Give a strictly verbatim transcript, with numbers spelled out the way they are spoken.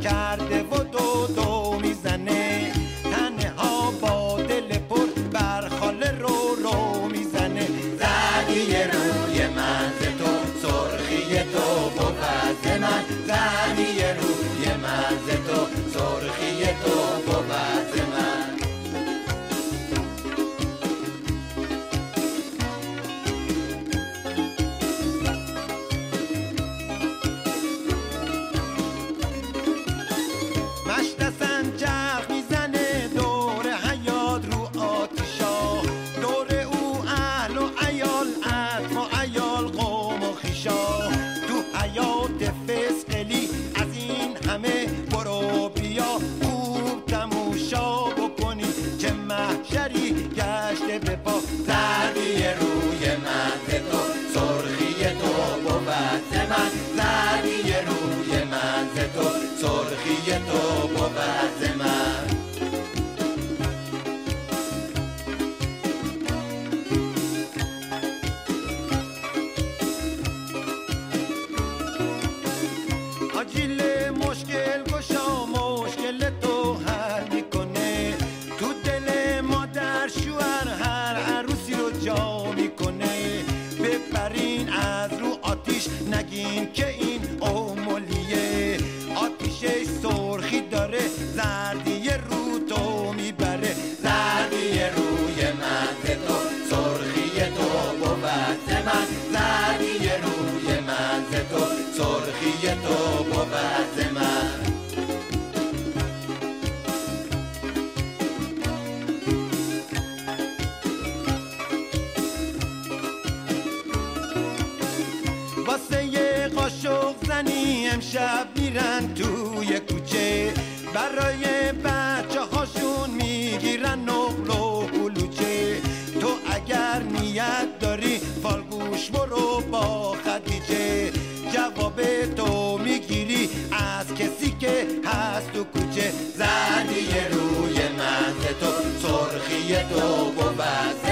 کرده و دو دو میزنه، تنها با دل پر بر خاله رو رو میزنه. زردی روی من ز تو، سرخی تو بود من، زردی روی من ز تو، سرخی تو بود من. مشت سنجق میزنه دور حیات رو آتیشا، دور او اهل و عیال، عطف و عیال، قوم و خیشا. تو حیات فسقلی از این همه برو بیا، خوب تماشا بکنی چه محشری گشته به پا. زردی روی من ز تو، سرخی تو بود من، زردی روی من ز تو، سرخی تو بود من. آجیل مشکل گشا مشکل تو حل میکنه، تو دل مادر شوهر هر عروسی رو جا میکنه. بپرین از رو آتیش نگین که این اومولیه، آتیشش سرخی داره زردی رو تو میبره. زردی روی من ز تو، سرخی تو بود من، زردی روی من ز تو، سرخی تو بود من. واسه یه قاشق زنی امشب میرن توی کوچه، برای بچه هاشون میگیرن نقل و کلوچه. تو اگر نیت داری فالگوش برو با خدیجه، جواب تو میگیری از کسی که هست تو کوچه. زردی روی من ز تو، سرخی تو بود